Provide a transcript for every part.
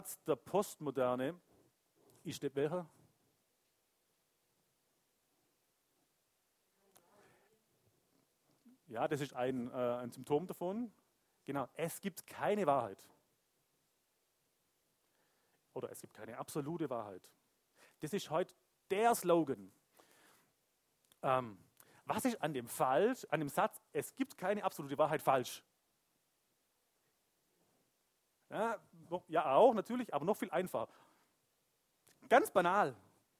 Der Postmoderne ist der welcher? Ja, das ist ein Symptom davon. Genau, es gibt keine Wahrheit. Oder es gibt keine absolute Wahrheit. Das ist heute der Slogan. Was ist an dem Satz, es gibt keine absolute Wahrheit, falsch? Ja, auch natürlich, aber noch viel einfacher. Ganz banal.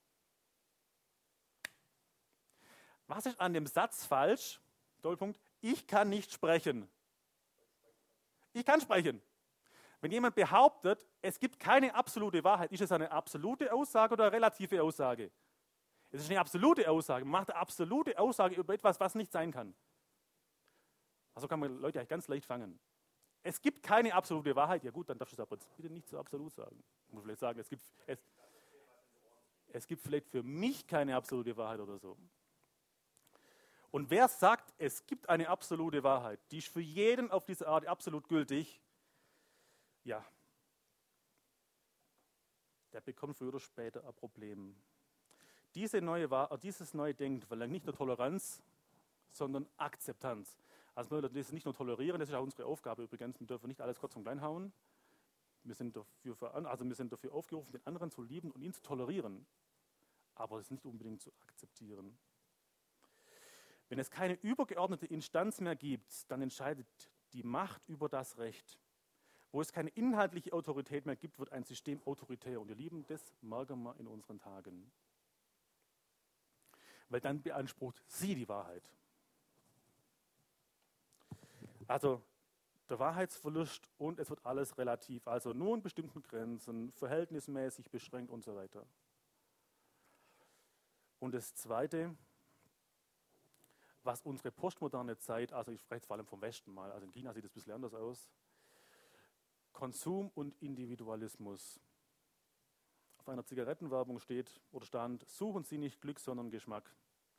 Was ist an dem Satz falsch? Doppelpunkt. Ich kann nicht sprechen. Ich kann sprechen. Wenn jemand behauptet, es gibt keine absolute Wahrheit, ist es eine absolute Aussage oder eine relative Aussage? Es ist eine absolute Aussage. Man macht eine absolute Aussage über etwas, was nicht sein kann. Also kann man Leute eigentlich ganz leicht fangen. Es gibt keine absolute Wahrheit. Ja gut, dann darfst du es aber bitte nicht so absolut sagen. Ich muss vielleicht sagen, es gibt vielleicht für mich keine absolute Wahrheit oder so. Und wer sagt, es gibt eine absolute Wahrheit, die ist für jeden auf diese Art absolut gültig, ja, der bekommt früher oder später ein Problem. Dieses neue Denken verlangt nicht nur Toleranz, sondern Akzeptanz. Also wir dürfen das nicht nur tolerieren, das ist auch unsere Aufgabe übrigens. Wir dürfen nicht alles kurz und klein hauen. Wir sind dafür aufgerufen, den anderen zu lieben und ihn zu tolerieren. Aber es nicht unbedingt zu akzeptieren. Wenn es keine übergeordnete Instanz mehr gibt, dann entscheidet die Macht über das Recht. Wo es keine inhaltliche Autorität mehr gibt, wird ein System autoritär. Und ihr Lieben, das merken wir in unseren Tagen. Weil dann beansprucht sie die Wahrheit. Also der Wahrheitsverlust und es wird alles relativ, also nur in bestimmten Grenzen, verhältnismäßig beschränkt und so weiter. Und das Zweite, was unsere postmoderne Zeit, also ich spreche jetzt vor allem vom Westen mal, also in China sieht es ein bisschen anders aus, Konsum und Individualismus. Auf einer Zigarettenwerbung stand, suchen Sie nicht Glück, sondern Geschmack.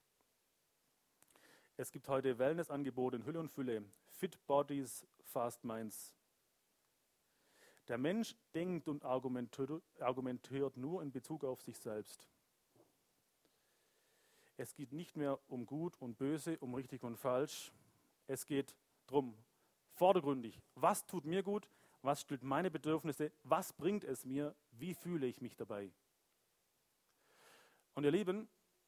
Es gibt heute Wellnessangebote in Hülle und Fülle, Fit Bodies, Fast Minds. Der Mensch denkt und argumentiert nur in Bezug auf sich selbst. Es geht nicht mehr um Gut und Böse, um richtig und falsch. Es geht darum, vordergründig, was tut mir gut, was stillt meine Bedürfnisse, was bringt es mir, wie fühle ich mich dabei. Und ihr Lieben,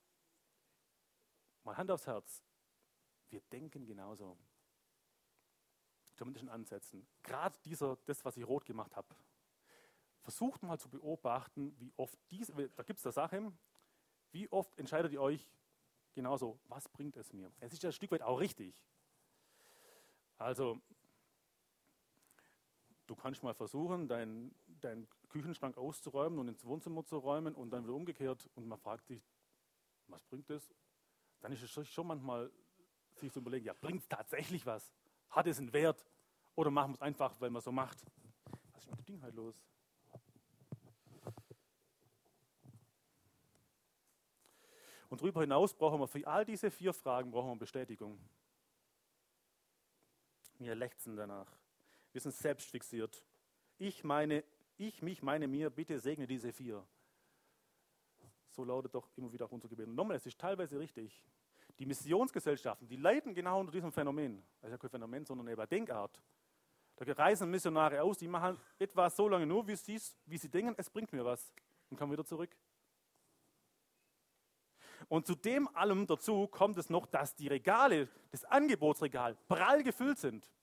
mal Hand aufs Herz, wir denken genauso. Zumindest in Ansätzen. Gerade das, was ich rot gemacht habe. Versucht mal zu beobachten, wie oft da gibt es eine Sache, wie oft entscheidet ihr euch genauso, was bringt es mir? Es ist ja ein Stück weit auch richtig. Also, du kannst mal versuchen, deinen Küchenschrank auszuräumen und ins Wohnzimmer zu räumen und dann wieder umgekehrt und man fragt sich, was bringt das? Dann ist es schon manchmal, sich zu überlegen, ja, bringt es tatsächlich was? Hat es einen Wert? Oder machen wir es einfach, weil man so macht? Was ist mit dem Ding halt los? Und darüber hinaus brauchen wir für all diese 4 Fragen Bestätigung. Wir lechzen danach. Wir sind selbstfixiert. Ich, mich, meine, mir, bitte segne diese 4. So lautet doch immer wieder auch unser Gebet. Und nochmal, es ist teilweise richtig. Die Missionsgesellschaften, die leiden genau unter diesem Phänomen. Das ist ja kein Phänomen, sondern eine Denkart. Da reisen Missionare aus, die machen etwas so lange nur, wie sie denken, es bringt mir was. Und kommen wieder zurück. Und zu dem allem dazu kommt es noch, dass die Regale, das Angebotsregal, prall gefüllt sind.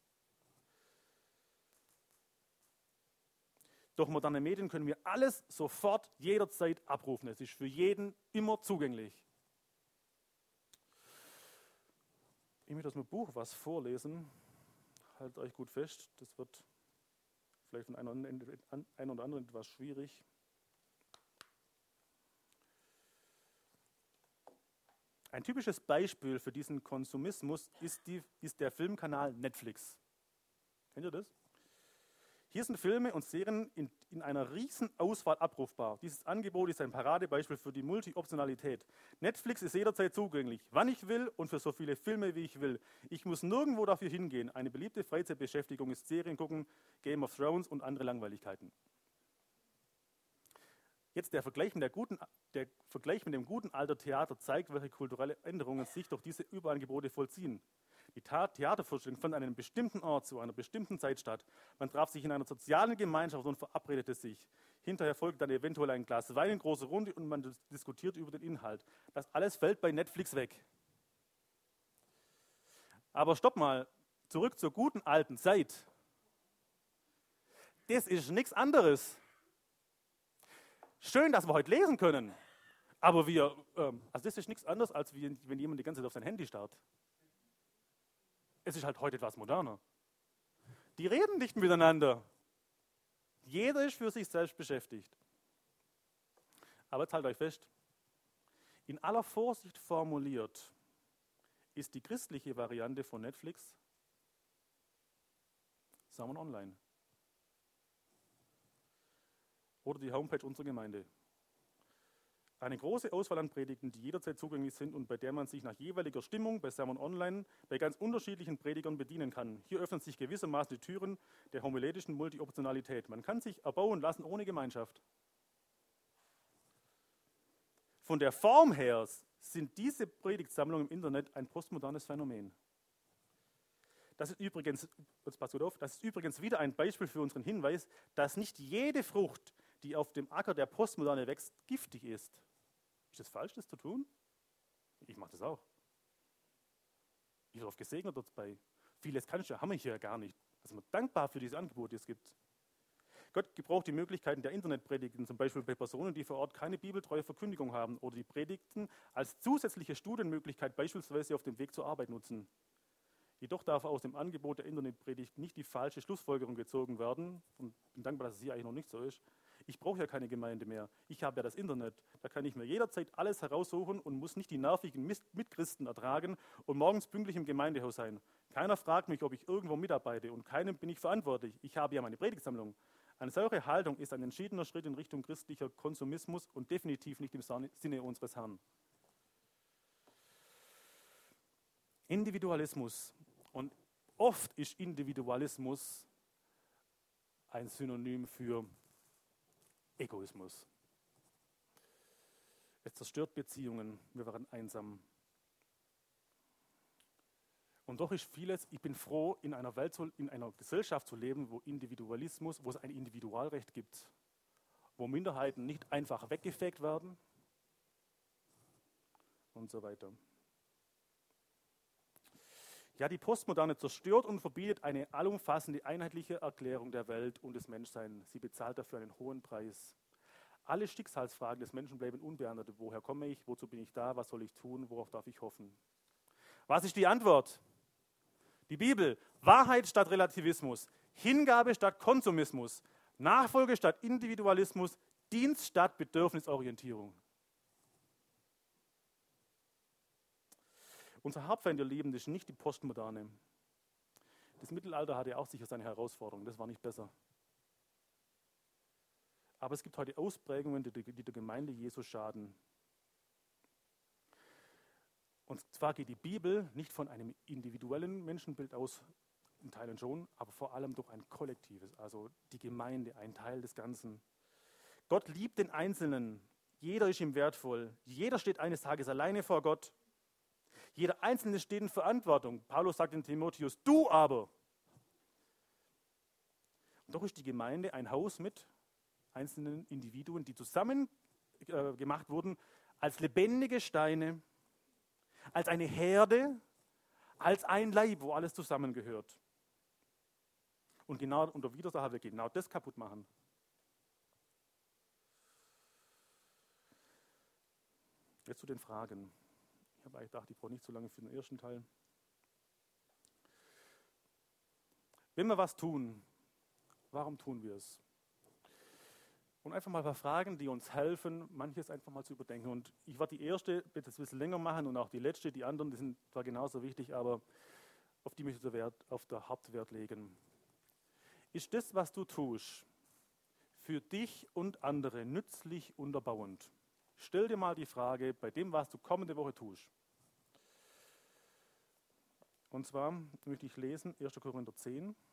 Durch moderne Medien können wir alles sofort, jederzeit abrufen. Es ist für jeden immer zugänglich. Ich möchte aus meinem Buch was vorlesen. Haltet euch gut fest, das wird vielleicht von einem oder anderen etwas schwierig. Ein typisches Beispiel für diesen Konsumismus ist der Filmkanal Netflix. Kennt ihr das? Hier sind Filme und Serien in einer riesen Auswahl abrufbar. Dieses Angebot ist ein Paradebeispiel für die Multi-Optionalität. Netflix ist jederzeit zugänglich, wann ich will und für so viele Filme, wie ich will. Ich muss nirgendwo dafür hingehen. Eine beliebte Freizeitbeschäftigung ist Serien gucken, Game of Thrones und andere Langweiligkeiten. Jetzt der Vergleich mit dem guten alten Theater zeigt, welche kulturelle Änderungen sich durch diese Überangebote vollziehen. Die Theatervorstellung fand an einem bestimmten Ort zu einer bestimmten Zeit statt. Man traf sich in einer sozialen Gemeinschaft und verabredete sich. Hinterher folgte dann eventuell ein Glas Wein in großer Runde und man diskutiert über den Inhalt. Das alles fällt bei Netflix weg. Aber stopp mal, zurück zur guten alten Zeit. Das ist nichts anderes. Schön, dass wir heute lesen können, aber das ist nichts anderes, als wenn jemand die ganze Zeit auf sein Handy starrt. Es ist halt heute etwas moderner. Die reden nicht miteinander. Jeder ist für sich selbst beschäftigt. Aber jetzt haltet euch fest, in aller Vorsicht formuliert ist die christliche Variante von Netflix Sermon Online. Oder die Homepage unserer Gemeinde. Eine große Auswahl an Predigten, die jederzeit zugänglich sind und bei der man sich nach jeweiliger Stimmung bei Sermon Online bei ganz unterschiedlichen Predigern bedienen kann. Hier öffnen sich gewissermaßen die Türen der homiletischen Multioptionalität. Man kann sich erbauen lassen ohne Gemeinschaft. Von der Form her sind diese Predigtsammlungen im Internet ein postmodernes Phänomen. Das ist übrigens wieder ein Beispiel für unseren Hinweis, dass nicht jede Frucht, die auf dem Acker der Postmoderne wächst, giftig ist. Ist es falsch, das zu tun? Ich mache das auch. Ich bin darauf gesegnet dabei. Vieles haben wir hier gar nicht. Da sind wir dankbar für diese Angebote, die es gibt. Gott gebraucht die Möglichkeiten der Internetpredigten, zum Beispiel bei Personen, die vor Ort keine bibeltreue Verkündigung haben oder die Predigten als zusätzliche Studienmöglichkeit beispielsweise auf dem Weg zur Arbeit nutzen. Jedoch darf aus dem Angebot der Internetpredigt nicht die falsche Schlussfolgerung gezogen werden. Und ich bin dankbar, dass es hier eigentlich noch nicht so ist. Ich brauche ja keine Gemeinde mehr. Ich habe ja das Internet. Da kann ich mir jederzeit alles heraussuchen und muss nicht die nervigen Mitchristen ertragen und morgens pünktlich im Gemeindehaus sein. Keiner fragt mich, ob ich irgendwo mitarbeite und keinem bin ich verantwortlich. Ich habe ja meine Predigtsammlung. Eine solche Haltung ist ein entschiedener Schritt in Richtung christlicher Konsumismus und definitiv nicht im Sinne unseres Herrn. Individualismus. Und oft ist Individualismus ein Synonym für Egoismus. Es zerstört Beziehungen, wir waren einsam. Und doch ist vieles, ich bin froh, in einer Gesellschaft zu leben, wo Individualismus, wo es ein Individualrecht gibt, wo Minderheiten nicht einfach weggefegt werden und so weiter. Ja, die Postmoderne zerstört und verbietet eine allumfassende, einheitliche Erklärung der Welt und des Menschseins. Sie bezahlt dafür einen hohen Preis. Alle Schicksalsfragen des Menschen bleiben unbeantwortet. Woher komme ich? Wozu bin ich da? Was soll ich tun? Worauf darf ich hoffen? Was ist die Antwort? Die Bibel. Wahrheit statt Relativismus. Hingabe statt Konsumismus. Nachfolge statt Individualismus. Dienst statt Bedürfnisorientierung. Unser Hauptfeind, ihr Lieben, ist nicht die Postmoderne. Das Mittelalter hatte auch sicher seine Herausforderungen, das war nicht besser. Aber es gibt heute Ausprägungen, die der Gemeinde Jesu schaden. Und zwar geht die Bibel nicht von einem individuellen Menschenbild aus, in Teilen schon, aber vor allem durch ein kollektives, also die Gemeinde, ein Teil des Ganzen. Gott liebt den Einzelnen, jeder ist ihm wertvoll, jeder steht eines Tages alleine vor Gott. Jeder Einzelne steht in Verantwortung. Paulus sagt in Timotheus, du aber. Und doch ist die Gemeinde ein Haus mit einzelnen Individuen, die zusammen gemacht wurden als lebendige Steine, als eine Herde, als ein Leib, wo alles zusammengehört. Und genau unter Widersacher wir genau das kaputt machen. Jetzt zu den Fragen. Ich habe eigentlich gedacht, ich brauche nicht so lange für den ersten Teil. Wenn wir was tun, warum tun wir es? Und einfach mal ein paar Fragen, die uns helfen, manches einfach mal zu überdenken. Und ich werde die erste bitte ein bisschen länger machen und auch die letzte, die anderen, die sind zwar genauso wichtig, aber auf die möchte ich auf der Hauptwert legen. Ist das, was du tust, für dich und andere nützlich und erbauend? Stell dir mal die Frage bei dem, was du kommende Woche tust. Und zwar möchte ich lesen 1. Korinther 10.